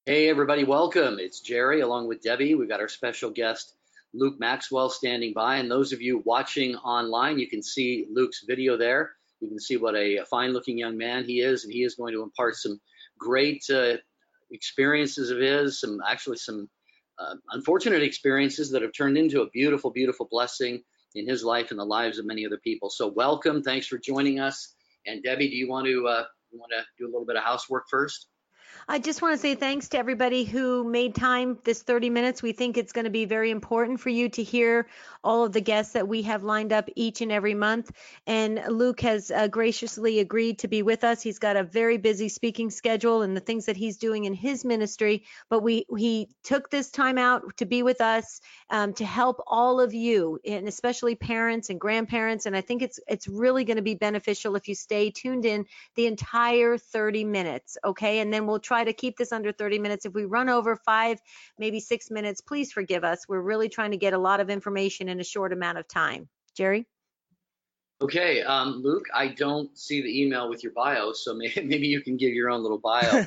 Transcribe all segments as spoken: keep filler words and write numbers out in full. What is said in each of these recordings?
Hey everybody, welcome. It's Jerry along with Debbie. We've got our special guest Luke Maxwell standing by, and those of you watching online, you can see Luke's video there. You can see what a fine-looking young man he is, and he is going to impart some great uh, experiences of his, some actually some uh, unfortunate experiences that have turned into a beautiful, beautiful blessing in his life and the lives of many other people. So welcome, thanks for joining us. And Debbie, do you want to uh, you want to do a little bit of housework first? I just want to say thanks to everybody who made time this thirty minutes. We think it's going to be very important for you to hear all of the guests that we have lined up each and every month. And Luke has uh, graciously agreed to be with us. He's got a very busy speaking schedule and the things that he's doing in his ministry. But we he took this time out to be with us um, to help all of you, and especially parents and grandparents. And I think it's it's really going to be beneficial if you stay tuned in the entire thirty minutes. Okay, and then we'll try to keep this under thirty minutes. If we run over five, maybe six minutes, please forgive us. We're really trying to get a lot of information in a short amount of time. Jerry? Okay, um, Luke, I don't see the email with your bio, so maybe, maybe you can give your own little bio.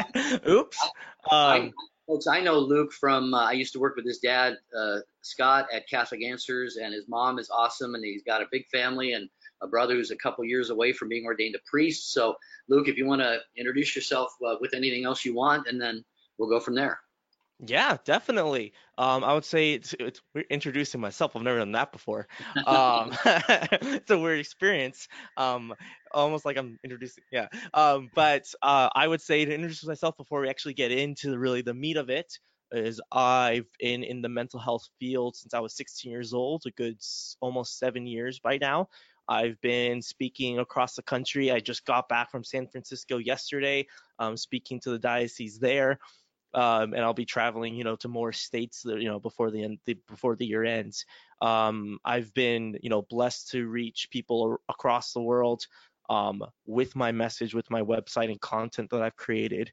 Oops. I, Um, folks, I know Luke from, uh, I used to work with his dad, uh, Scott, at Catholic Answers, and his mom is awesome, and he's got a big family and a brother who's a couple years away from being ordained a priest. So, Luke, if you want to introduce yourself uh, with anything else you want, and then we'll go from there. yeah, definitely. Um, I would say it's, it's weird introducing myself. I've never done that before. Um, it's a weird experience. Um, almost like I'm introducing, yeah. Um, but uh, I would say to introduce myself before we actually get into the, really the meat of it is I've been in the mental health field since I was sixteen years old, a good s- almost seven years by now. I've been speaking across the country. I just got back from San Francisco yesterday, um, speaking to the diocese there, um, and I'll be traveling, you know, to more states, you know, before the end, the, before the year ends. Um, I've been, you know, blessed to reach people across the world, um, with my message, with my website and content that I've created,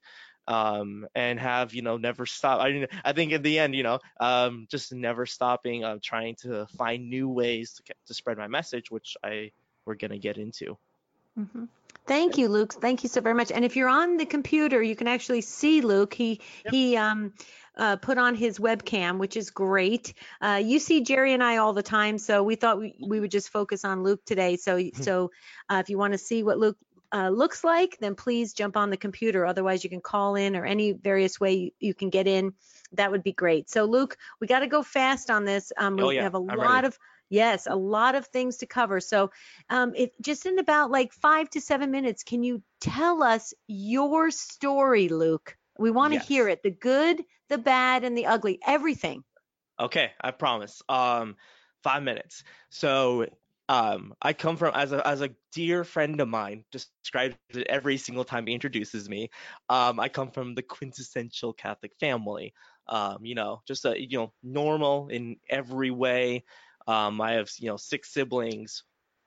um, and have, you know, never stop. I, I think in the end, you know, um, just never stopping, uh, trying to find new ways to, to spread my message, which I we're gonna get into. Mm-hmm. Thank you, Luke. Thank you so very much. And if you're on the computer, you can actually see Luke. He Yep. he um, uh, put on his webcam, which is great. Uh, you see Jerry and I all the time, so we thought we, we would just focus on Luke today. So so uh, if you want to see what Luke uh, looks like, then please jump on the computer. Otherwise, you can call in or any various way you, you can get in. That would be great. So Luke, we got to go fast on this. Um, Oh we yeah, have a I'm lot ready. of yes, a lot of things to cover. So um, if just in about like five to seven minutes, can you tell us your story, Luke? We want to hear Yes. it, the good, the bad, and the ugly, everything. Okay, I promise. Um, five minutes. So, um, I come from as a as a dear friend of mine describes it every single time he introduces me. Um, I come from the quintessential Catholic family. Um, you know, just a you know normal in every way. Um, I have you know six siblings,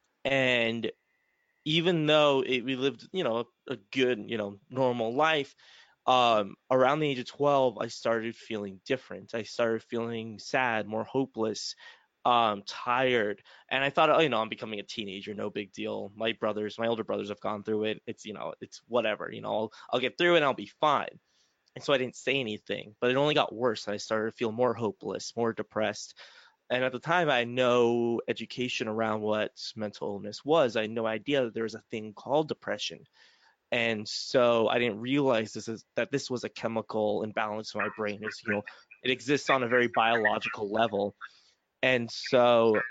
and even though it, we lived you know a good you know normal life, um, around the age of twelve, I started feeling different. I started feeling sad, more hopeless, um, tired. And I thought, oh, you know, I'm becoming a teenager, no big deal. My brothers, my older brothers have gone through it. It's, you know, it's whatever, you know, I'll, I'll get through it and I'll be fine. And so I didn't say anything, but it only got worse. I started to feel more hopeless, more depressed. And at the time, I had no education around what mental illness was. I had no idea that there was a thing called depression, and so I didn't realize this is that this was a chemical imbalance in my brain. It's you know it exists on a very biological level, and so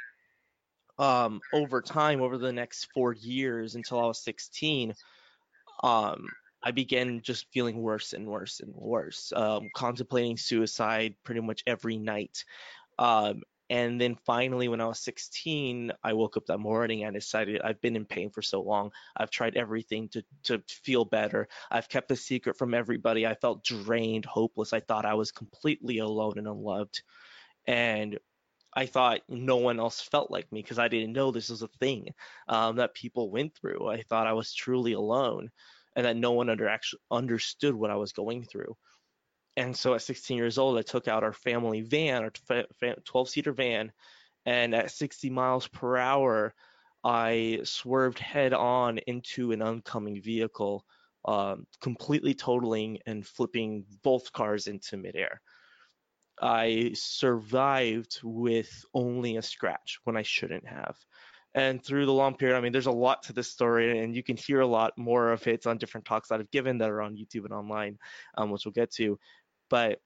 um, over time, over the next four years until I was sixteen, um, I began just feeling worse and worse and worse, um, contemplating suicide pretty much every night. Um, and then finally, when I was sixteen, I woke up that morning and decided I've been in pain for so long. I've tried everything to, to feel better. I've kept a secret from everybody. I felt drained, hopeless. I thought I was completely alone and unloved. And I thought no one else felt like me because I didn't know this was a thing, um, that people went through. I thought I was truly alone and that no one under actually understood what I was going through. And so at sixteen years old, I took out our family van, our twelve-seater van, and at sixty miles per hour, I swerved head on into an oncoming vehicle, um, completely totaling and flipping both cars into midair. I survived with only a scratch when I shouldn't have. And through the long period, I mean, there's a lot to this story, and you can hear a lot more of it on different talks that I've given that are on YouTube and online, um, which we'll get to. But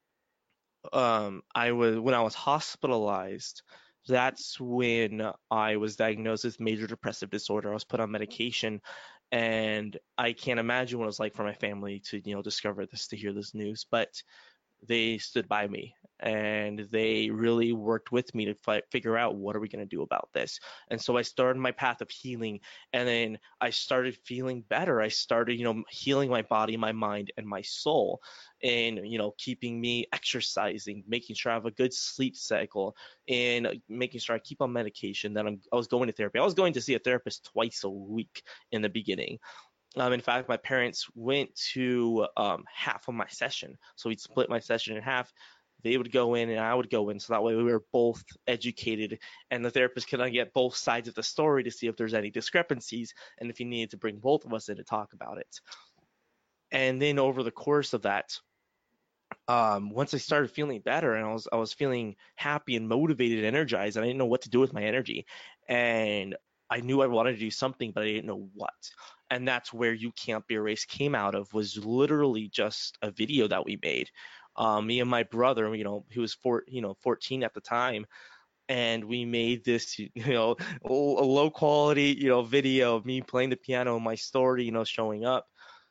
um, I was when I was hospitalized, that's when I was diagnosed with major depressive disorder. I was put on medication, and I can't imagine what it was like for my family to, you know, discover this, to hear this news. But they stood by me, and they really worked with me to fi- figure out what are we going to do about this. And so I started my path of healing, and then I started feeling better. I started, you know, healing my body, my mind, and my soul, and, you know, keeping me exercising, making sure I have a good sleep cycle, and making sure I keep on medication. That I'm, I was going to therapy. I was going to see a therapist twice a week in the beginning. Um, in fact, my parents went to um, half of my session. So we'd split my session in half. They would go in and I would go in. So that way we were both educated, and the therapist could get both sides of the story to see if there's any discrepancies and if he needed to bring both of us in to talk about it. And then over the course of that, um, once I started feeling better and I was I was feeling happy and motivated and energized, and I didn't know what to do with my energy. And I knew I wanted to do something, but I didn't know what. And that's where You Can't Be Erased came out of, was literally just a video that we made. Um, me and my brother, you know, he was four, you know, fourteen at the time, and we made this, you know, a low quality, you know, video of me playing the piano and my story, you know, showing up.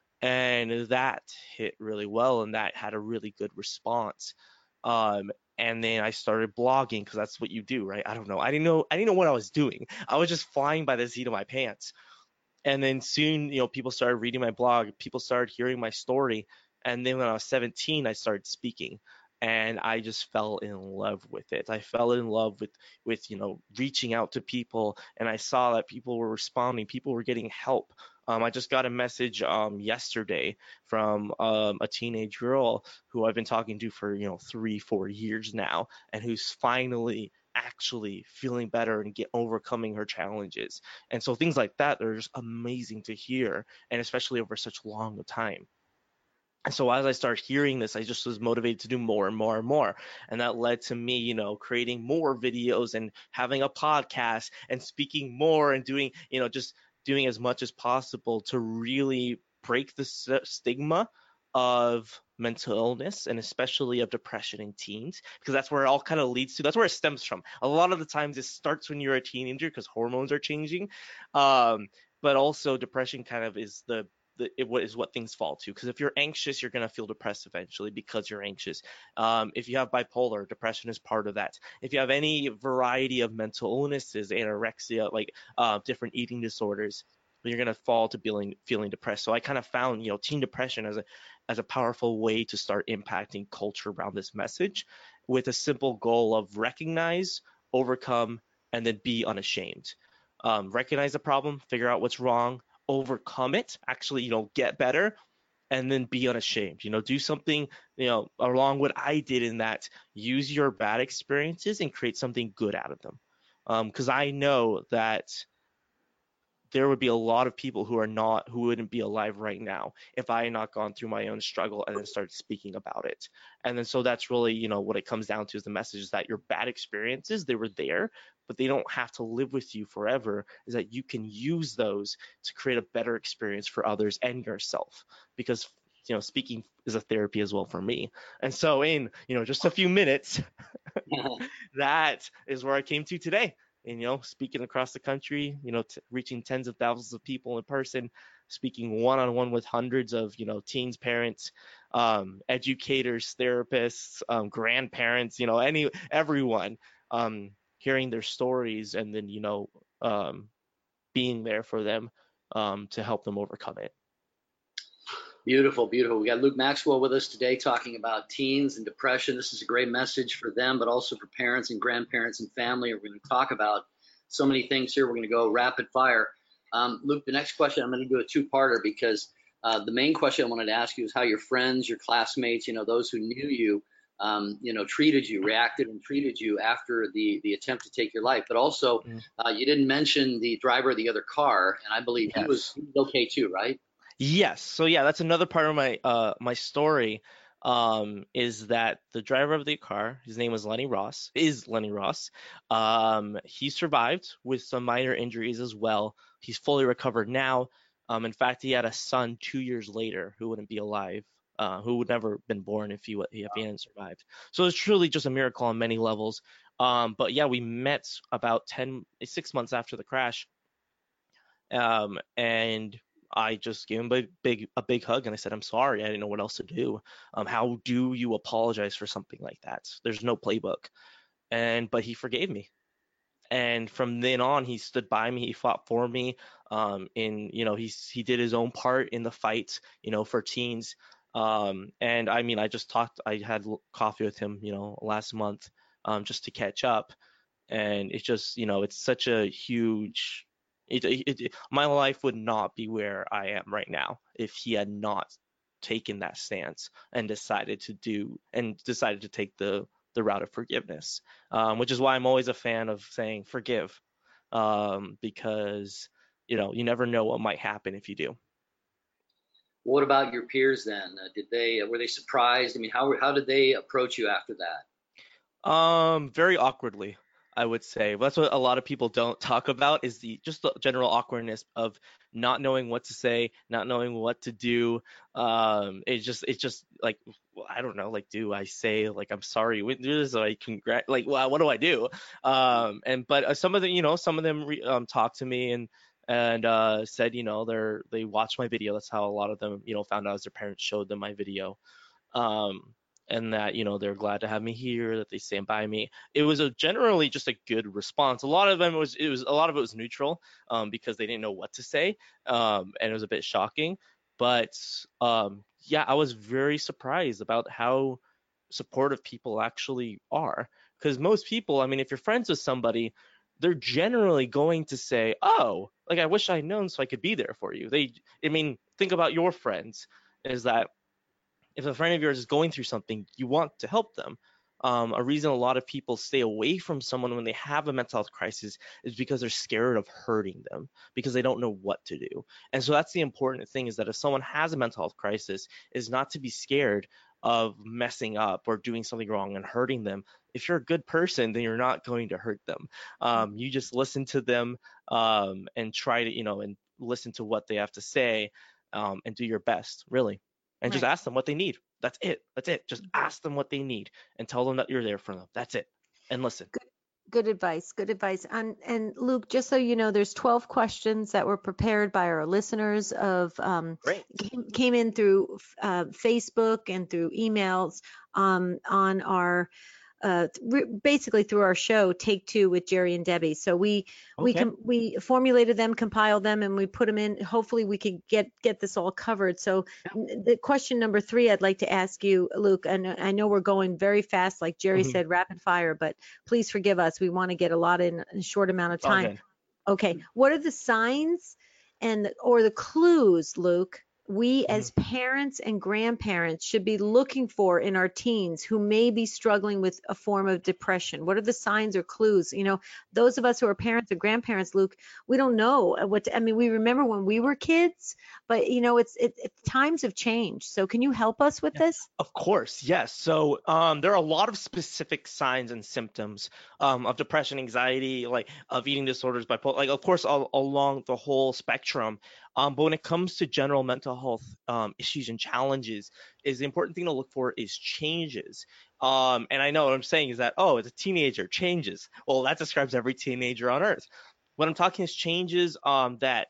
And that hit really well, and that had a really good response. Um, and then I started blogging, because that's what you do, right? I don't know. I didn't know. I didn't know what I was doing. I was just flying by the seat of my pants. And then soon, you know, people started reading my blog. People started hearing my story. And then when I was seventeen, I started speaking, and I just fell in love with it. I fell in love with, with, you know, reaching out to people, and I saw that people were responding. People were getting help. Um, I just got a message um, yesterday from um, a teenage girl who I've been talking to for, you know, three, four years now, and who's finally actually feeling better and get overcoming her challenges. And so things like that are just amazing to hear, and especially over such long a time. And so as I started hearing this, I just was motivated to do more and more and more. And that led to me, you know, creating more videos and having a podcast and speaking more and doing, you know, just doing as much as possible to really break the stigma of mental illness, and especially of depression in teens, because that's where it all kind of leads to. That's where it stems from. A lot of the times it starts when you're a teenager, because hormones are changing. Um, but also depression kind of is the The, it is what things fall to, because if you're anxious, you're going to feel depressed eventually because you're anxious. Um, if you have bipolar, depression is part of that. If you have any variety of mental illnesses, anorexia, like uh, different eating disorders, you're going to fall to feeling feeling depressed. So I kind of found, you know, teen depression as a as a powerful way to start impacting culture around this message, with a simple goal of recognize, overcome, and then be unashamed. Um, recognize the problem, figure out what's wrong, overcome it, actually, you know, get better, and then be unashamed. You know, do something, you know, along what I did, in that use your bad experiences and create something good out of them. Because um, I know that there would be a lot of people who are not, who wouldn't be alive right now if I had not gone through my own struggle and then started speaking about it. And then so that's really, you know, what it comes down to, is the message is that your bad experiences, they were there, but they don't have to live with you forever, is that you can use those to create a better experience for others and yourself. Because, you know, speaking is a therapy as well for me. And so in, you know, just a few minutes, that is where I came to today. And, you know, speaking across the country, you know, t- reaching tens of thousands of people in person, speaking one-on-one with hundreds of, you know, teens, parents, um, educators, therapists, um, grandparents, you know, any, everyone, um, hearing their stories, and then, you know, um, being there for them, um, to help them overcome it. Beautiful, beautiful. We got Luke Maxwell with us today talking about teens and depression. This is a great message for them, but also for parents and grandparents and family. We're going to talk about so many things here. We're going to go rapid fire. Um, Luke, the next question, I'm going to do a two-parter, because uh, the main question I wanted to ask you is how your friends, your classmates, you know, those who knew you, um, you know, treated you, reacted and treated you after the, the attempt to take your life. But also, mm. uh, you didn't mention the driver of the other car, and I believe yes. he was, he was okay too, right? Yes. So yeah, that's another part of my uh my story. Um, is that the driver of the car, his name was Lenny Ross, is Lenny Ross. Um, he survived with some minor injuries as well. He's fully recovered now. Um, in fact, he had a son two years later who wouldn't be alive, uh, who would never been born if he wa- if he hadn't survived. So it's truly just a miracle on many levels. Um, but yeah, we met about ten, six months after the crash, um, and I just gave him a big, a big hug, and I said, "I'm sorry. I didn't know what else to do. Um, how do you apologize for something like that? There's no playbook." And but he forgave me, and from then on, he stood by me. He fought for me. Um, in you know, he's he did his own part in the fight. You know, for teens. Um, and I mean, I just talked. I had coffee with him. You know, last month, um, just to catch up, and it's just you know it's such a huge it, it, it, my life would not be where I am right now if he had not taken that stance and decided to do and decided to take the the route of forgiveness, um, which is why I'm always a fan of saying forgive, um, because you know you never know what might happen if you do. What about your peers then? Uh, did they were they surprised? I mean, how how did they approach you after that? Um, very awkwardly, I would say. That's what a lot of people don't talk about is the just the general awkwardness of not knowing what to say, not knowing what to do. Um, it's just it's just like I don't know, like do I say like I'm sorry, we do this, like congrat, like well, what do I do? Um, and but uh, some of them, you know, some of them re- um talked to me and and uh said, you know, they're they watched my video. That's how a lot of them, you know, found out as their parents showed them my video, um, and that you know they're glad to have me here, that they stand by me. It was a generally just a good response. A lot of them was it was a lot of it was neutral, um, because they didn't know what to say, um, and it was a bit shocking. But um, yeah, I was very surprised about how supportive people actually are. Because most people, I mean, if you're friends with somebody, they're generally going to say, "Oh, like I wish I'd known so I could be there for you." They, I mean, think about your friends. Is that if a friend of yours is going through something, you want to help them. Um, a reason a lot of people stay away from someone when they have a mental health crisis is because they're scared of hurting them, because they don't know what to do. And so that's the important thing, is that if someone has a mental health crisis, is not to be scared of messing up or doing something wrong and hurting them. If you're a good person, then you're not going to hurt them. Um, you just listen to them, um, and try to, you know, and listen to what they have to say, um, and do your best, really, and just Right. ask them what they need. That's it. That's it. Just ask them what they need and tell them that you're there for them. That's it. And listen. Good, good advice. Good advice. And and Luke, just so you know, there's twelve questions that were prepared by our listeners of um, Great. came, came in through uh, Facebook and through emails um, on our uh, th- basically through our show Take Two with Jerry and Debbie. So we we Okay. com- we formulated them, compiled them, and we put them in. Hopefully, we could get get this all covered. So n- the question number three, I'd like to ask you, Luke. And I know we're going very fast, like Jerry Mhm. said, rapid fire, but please forgive us. We want to get a lot in a short amount of It's all time. good. Okay, what are the signs and or the clues, Luke, we Mhm. as parents and grandparents should be looking for in our teens who may be struggling with a form of depression? What are the signs or clues? You know, those of us who are parents or grandparents, Luke, we don't know what to, I mean, we remember when we were kids, but you know, it's it, it times have changed. So can you help us with Yeah, this? of course, yes. So um, there are a lot of specific signs and symptoms, um, of depression, anxiety, like of eating disorders, bipolar, like of course all, along the whole spectrum. Um, but when it comes to general mental health um, issues and challenges, is the important thing to look for is changes. Um, and I know what I'm saying is that, oh, it's a teenager, changes. Well, that describes every teenager on earth. What I'm talking is changes um, that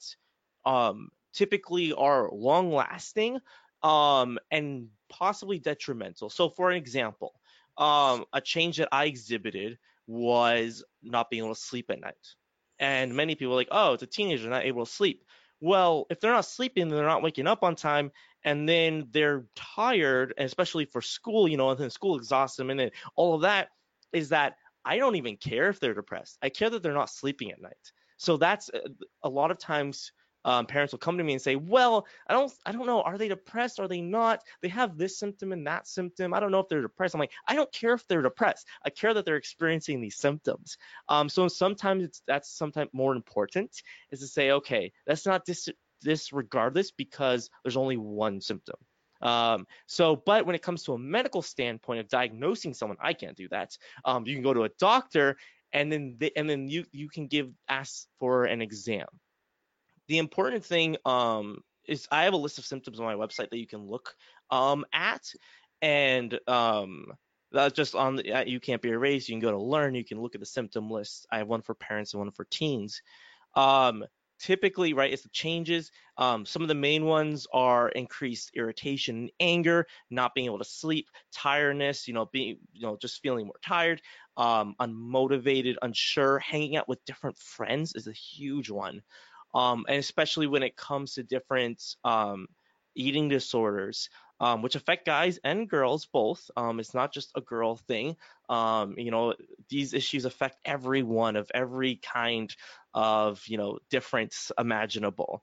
um, typically are long lasting, um, and possibly detrimental. So, for an example, um, a change that I exhibited was not being able to sleep at night. And many people are like, oh, it's a teenager not able to sleep. Well, if they're not sleeping, they're not waking up on time, and then they're tired, and especially for school, you know, and then school exhausts them, and then all of that is that I don't even care if they're depressed. I care that they're not sleeping at night. So that's uh, a lot of times um, parents will come to me and say, well, I don't, I don't know. Are they depressed? Are they not? They have this symptom and that symptom. I don't know if they're depressed. I'm like, I don't care if they're depressed. I care that they're experiencing these symptoms. Um, so sometimes it's, that's sometimes more important is to say, okay, let's not dis- this regardless because there's only one symptom. Um, so, but when it comes to a medical standpoint of diagnosing someone, I can't do that. Um, you can go to a doctor and then they, and then you you can give ask for an exam. The important thing um, is I have a list of symptoms on my website that you can look um, at, and um, that's just on the, uh, You Can't Be Erased. You can go to Learn. You can look at the symptom list. I have one for parents and one for teens. Um, typically, right, it's the changes. Um, some of the main ones are increased irritation and anger, not being able to sleep, tiredness, you know, being, you know, just feeling more tired, um, unmotivated, unsure, hanging out with different friends is a huge one. Um, and especially when it comes to different um, eating disorders, um, which affect guys and girls both. Um, it's not just a girl thing. Um, you know, these issues affect everyone of every kind of, you know, difference imaginable.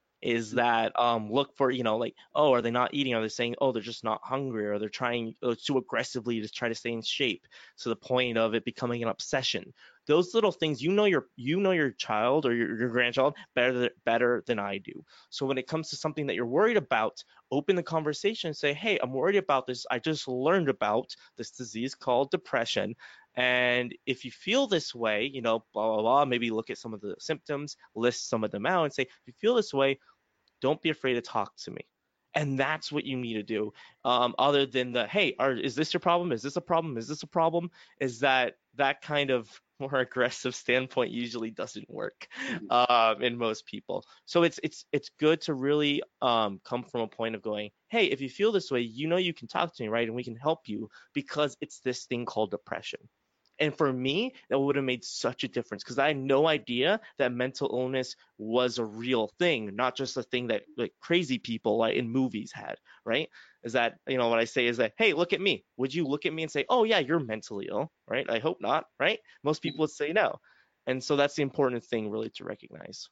Is that um, look for, you know, like, oh, are they not eating? Are they saying, oh, they're just not hungry, or they're trying uh, too aggressively to try to stay in shape to the point of it becoming an obsession? Those little things, you know, your you know your child or your, your grandchild better better than I do. So when it comes to something that you're worried about, open the conversation and say, hey, I'm worried about this. I just learned about this disease called depression. And if you feel this way, you know, blah, blah, blah, maybe look at some of the symptoms, list some of them out and say, if you feel this way, don't be afraid to talk to me. And that's what you need to do. Um, other than the, hey, are, is this your problem? Is this a problem? Is this a problem? Is that that kind of more aggressive standpoint usually doesn't work um, in most people. So it's it's it's good to really um, come from a point of going, hey, if you feel this way, you know you can talk to me, right? And we can help you because it's this thing called depression. And for me, that would have made such a difference because I had no idea that mental illness was a real thing, not just a thing that like crazy people like in movies had, right? Is that, you know, what I say is that, hey, look at me. Would you look at me and say, oh, yeah, you're mentally ill, right? I hope not, right? Most people would say no. And so that's the important thing really to recognize.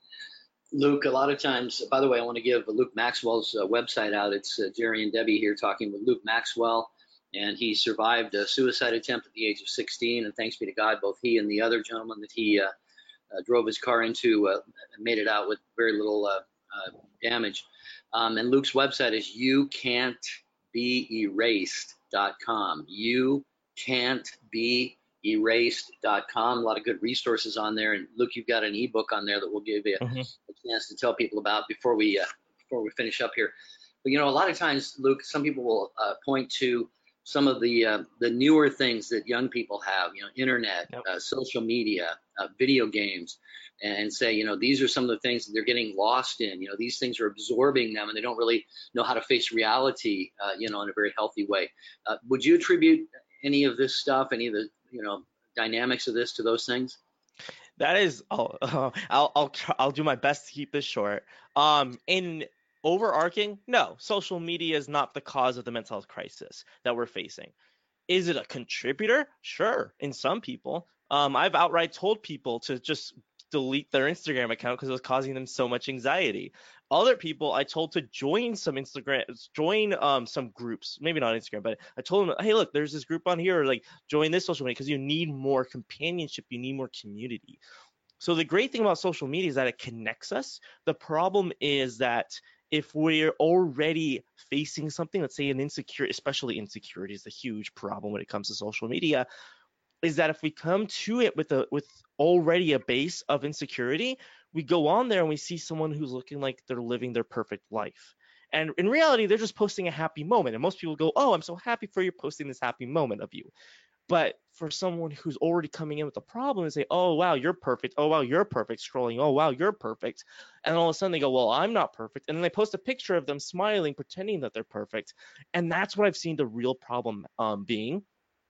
Luke, a lot of times, by the way, I want to give Luke Maxwell's uh, website out. It's uh, Jerry and Debbie here talking with Luke Maxwell. And he survived a suicide attempt at the age of sixteen. And thanks be to God, both he and the other gentleman that he uh, uh, drove his car into uh, made it out with very little uh, uh, damage. Um, and Luke's website is you can't be erased dot com. you can't be erased dot com. A lot of good resources on there. And Luke, you've got an ebook on there that we'll give you mm-hmm. a chance to tell people about before we uh, before we finish up here. But, you know, a lot of times, Luke, some people will uh, point to some of the uh, the newer things that young people have, you know, internet, yep. uh, social media, uh, video games, and say, you know, these are some of the things that they're getting lost in. You know, these things are absorbing them, and they don't really know how to face reality, uh, you know, in a very healthy way. Uh, would you attribute any of this stuff, any of the, you know, dynamics of this to those things? That is, oh, uh, I'll I'll try, I'll do my best to keep this short. Um, in overarching, no, social media is not the cause of the mental health crisis that we're facing. Is it a contributor? Sure, in some people. Um, I've outright told people to just delete their Instagram account because it was causing them so much anxiety. Other people I told to join some Instagram, join um some groups, maybe not Instagram, but I told them, hey, look, there's this group on here, or like join this social media because you need more companionship, you need more community. So the great thing about social media is that it connects us. The problem is that if we're already facing something, let's say an insecurity, especially insecurity is a huge problem when it comes to social media, is that if we come to it with a with already a base of insecurity, we go on there and we see someone who's looking like they're living their perfect life. And in reality, they're just posting a happy moment. And most people go, oh, I'm so happy for you posting this happy moment of you. But for someone who's already coming in with a problem and say, oh, wow, you're perfect. Oh, wow, you're perfect. Scrolling. Oh, wow, you're perfect. And all of a sudden they go, well, I'm not perfect. And then they post a picture of them smiling, pretending that they're perfect. And that's what I've seen the real problem um, being,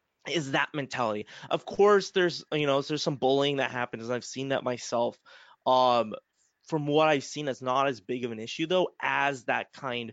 is that mentality. Of course, there's, you know, there's some bullying that happens. And I've seen that myself. Um, from what I've seen, it's not as big of an issue, though, as that kind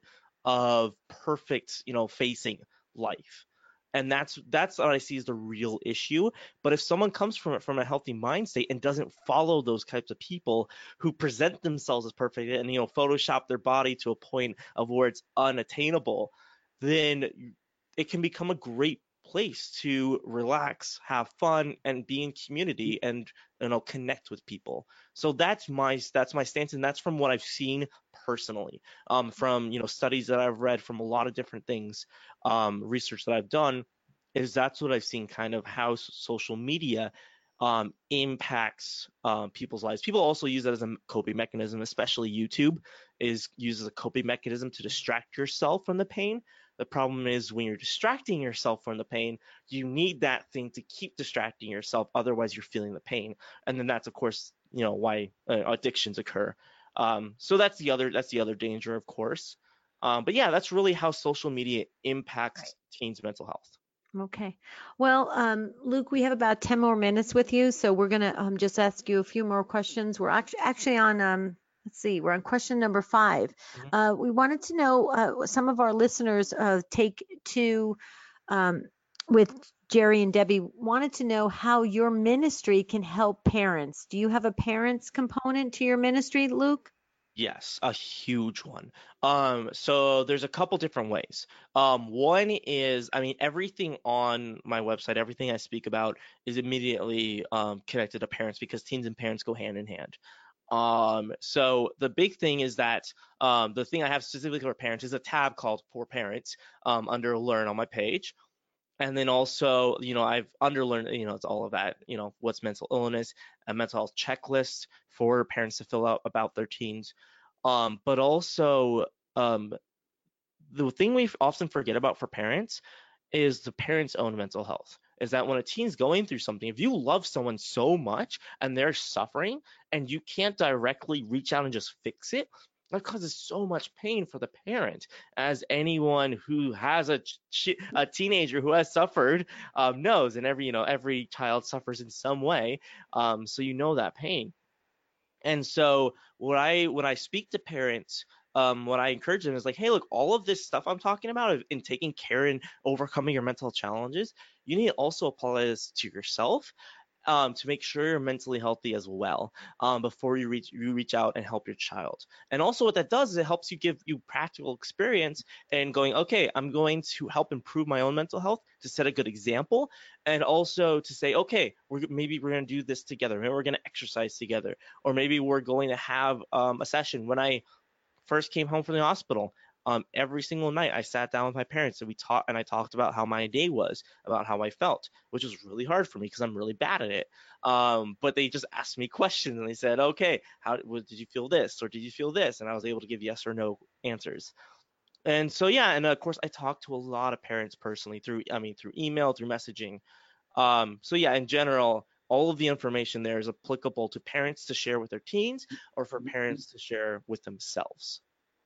of perfect, you know, facing life. And that's that's what I see as the real issue. But if someone comes from it from a healthy mind state and doesn't follow those types of people who present themselves as perfect and, you know, Photoshop their body to a point of where it's unattainable, then it can become a great place to relax, have fun, and be in community and, you know, connect with people. So that's my that's my stance, and that's from what I've seen personally, um, from, you know, studies that I've read, from a lot of different things, um, research that I've done, is that's what I've seen, kind of how s- social media um, impacts um, people's lives. People also use that as a coping mechanism, especially YouTube is used as a coping mechanism to distract yourself from the pain. The problem is when you're distracting yourself from the pain, you need that thing to keep distracting yourself. Otherwise, you're feeling the pain, and then that's, of course, you know, why uh, addictions occur. Um, so that's the other that's the other danger, of course. Um, but yeah, that's really how social media impacts Right. teens' mental health. Okay. Well, um, Luke, we have about ten more minutes with you, so we're going to um, just ask you a few more questions. We're actually actually on, um, let's see, we're on question number five. Mhm. Uh, we wanted to know, uh, some of our listeners uh, take to, um, with Jerry and Debbie, wanted to know how your ministry can help parents. Do you have a parents component to your ministry, Luke? Yes, a huge one. Um, so there's a couple different ways. Um, one is, I mean, everything on my website, everything I speak about is immediately um, connected to parents because teens and parents go hand in hand. Um, so the big thing is that um, the thing I have specifically for parents is a tab called For Parents um, under Learn on my page. And then also, you know, I've underlearned, you know, it's all of that, you know, what's mental illness, a mental health checklist for parents to fill out about their teens. Um, but also, um, the thing we often forget about for parents is the parents' own mental health. Is that when a teen's going through something, if you love someone so much and they're suffering and you can't directly reach out and just fix it, that causes so much pain for the parent. As anyone who has a ch- a teenager who has suffered um, knows, and every you know every child suffers in some way, um, so you know that pain. And so what I when I speak to parents, um, what I encourage them is like, hey, look, all of this stuff I'm talking about in taking care and overcoming your mental challenges, you need to also apply this to yourself, um, to make sure you're mentally healthy as well, um, before you reach you reach out and help your child. And also what that does is it helps you give you practical experience and going, okay, I'm going to help improve my own mental health to set a good example, and also to say, okay, we're maybe we're going to do this together, maybe we're going to exercise together, or maybe we're going to have um, a session. When I first came home from the hospital, um, every single night I sat down with my parents and we talked and I talked about how my day was, about how I felt, which was really hard for me because I'm really bad at it. Um, but they just asked me questions and they said, okay, how did you feel this or did you feel this? And I was able to give yes or no answers. And so yeah, and of course I talked to a lot of parents personally through, I mean, through email, through messaging. Um, so yeah, in general, all of the information there is applicable to parents to share with their teens or for parents to share with themselves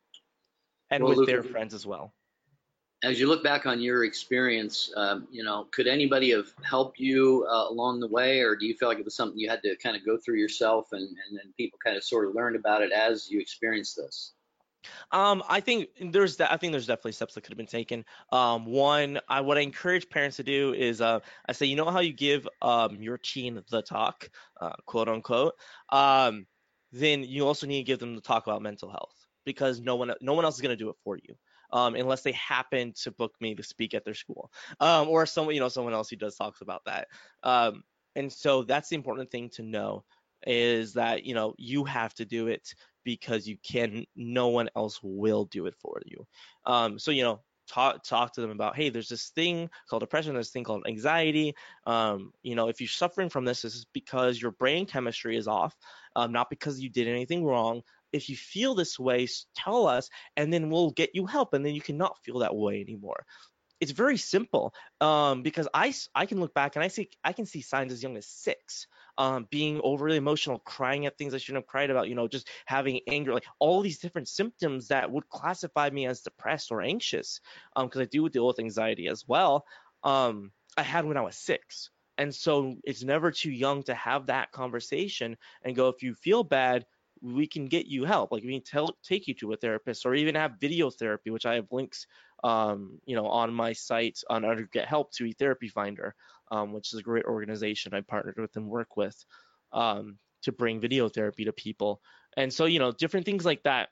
and Well, with Luke, their friends as well. as you look back on your experience, um, you know, could anybody have helped you uh, along the way, or do you feel like it was something you had to kind of go through yourself, and, and then people kind of sort of learned about it as you experienced this? Um, I think there's de- I think there's definitely steps that could have been taken. Um, one, I what I encourage parents to do is uh, I say, you know how you give um your teen the talk, uh, quote unquote. Um, then you also need to give them the talk about mental health because no one no one else is going to do it for you. Um, unless they happen to book me to speak at their school, um, or someone you know someone else who does talks about that. Um, and so that's the important thing to know is that you know you have to do it because you can no one else will do it for you. Um, so you know talk talk to them about, hey, there's this thing called depression, there's this thing called anxiety. Um, you know if you're suffering from this, this is because your brain chemistry is off, um, not because you did anything wrong. If you feel this way, tell us and then we'll get you help and then you cannot feel that way anymore. It's very simple, um, because I, I can look back and I see I can see signs as young as six, um, being overly emotional, crying at things I shouldn't have cried about, you know, just having anger, like all these different symptoms that would classify me as depressed or anxious, um, because I do deal with anxiety as well. Um, I had when I was six, and so it's never too young to have that conversation and go, if you feel bad, we can get you help. Like we can tell, take you to a therapist, or even have video therapy, which I have links um, you know, on my site on under Get Help to eTherapy Finder, um, which is a great organization I partnered with and work with, um, to bring video therapy to people. And so, you know, different things like that,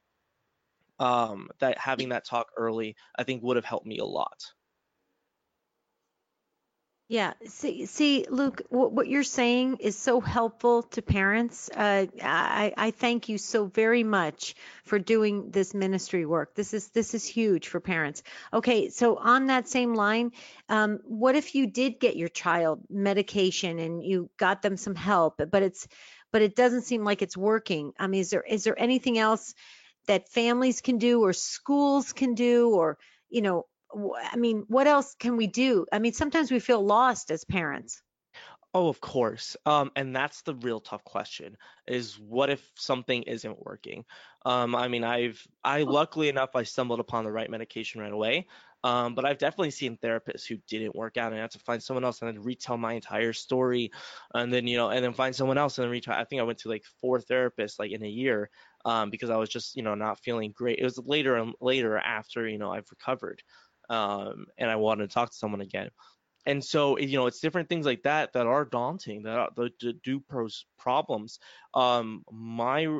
um, that having that talk early, I think would have helped me a lot. Yeah, see, see, Luke, what, what you're saying is so helpful to parents. Uh, I, I thank you so very much for doing this ministry work. This is this is huge for parents. Okay, so on that same line, um, what if you did get your child medication and you got them some help, but it's but it doesn't seem like it's working? I mean, is there is there anything else that families can do or schools can do, or you know, I mean, what else can we do? I mean, sometimes we feel lost as parents. Oh, of course. Um, and that's the real tough question is what if something isn't working? Um, I mean, I've, I luckily enough, I stumbled upon the right medication right away. Um, but I've definitely seen therapists who didn't work out and I had to find someone else and then retell my entire story and then, you know, and then find someone else and then retell. I think I went to like four therapists like in a year, um, because I was just, you know, not feeling great. It was later and later after, you know, I've recovered, um, and I wanted to talk to someone again. And so, you know, it's different things like that that are daunting, that are, that do pose problems. Um, my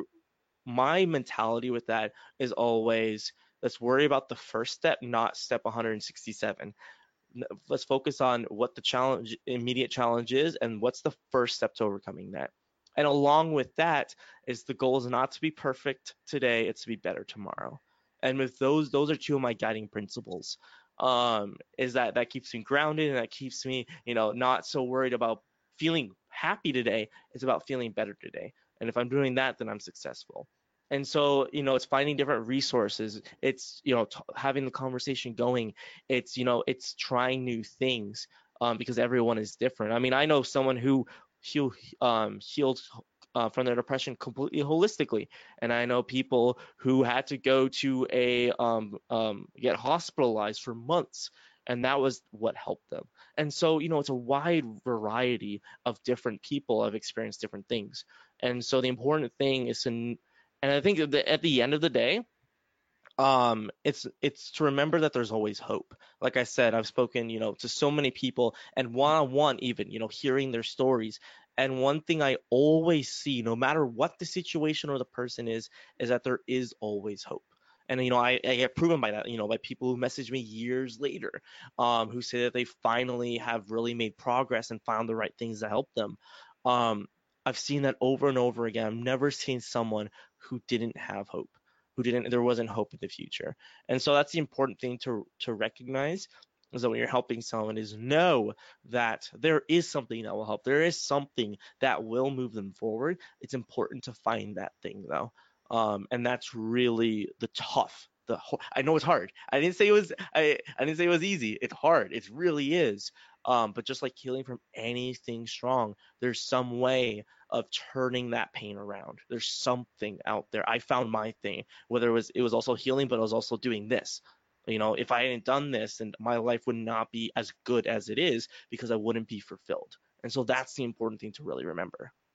my mentality with that is always, let's worry about the first step, not step one hundred sixty-seven. Let's focus on what the challenge, immediate challenge is, and what's the first step to overcoming that. And along with that is the goal is not to be perfect today, it's to be better tomorrow. And with those, those are two of my guiding principles. Um, is that that keeps me grounded and that keeps me, you know, not so worried about feeling happy today. It's about feeling better today. And if I'm doing that, then I'm successful. And so, you know, it's finding different resources. It's, you know, t- having the conversation going. It's, you know, it's trying new things, um, because everyone is different. I mean, I know someone who heal, um, healed uh, from their depression completely holistically, and I know people who had to go to a um, um, get hospitalized for months, and that was what helped them. And so, you know, it's a wide variety of different people have experienced different things. And so the important thing is to, and I think at the, at the end of the day, um it's it's to remember that there's always hope. Like I said, I've spoken, you know, to so many people and one-on-one, even, you know, hearing their stories, and one thing I always see, no matter what the situation or the person is is that there is always hope. And you know, i, I get proven by that, you know, by people who message me years later, um who say that they finally have really made progress and found the right things that help them. um I've seen that over and over again. I've never seen someone who didn't have hope, who didn't, there wasn't hope in the future. And so that's the important thing to to recognize, is that when you're helping someone, is know that there is something that will help, there is something that will move them forward. It's important to find that thing though. Um, and that's really the tough, the I know it's hard. I didn't say it was I, I didn't say it was easy. It's hard. It really is. Um, but just like healing from anything strong, there's some way of turning that pain around. There's something out there. I found my thing, whether it was it was also healing, but I was also doing this. You know, if I hadn't done this, and my life would not be as good as it is because I wouldn't be fulfilled. And so that's the important thing to really remember.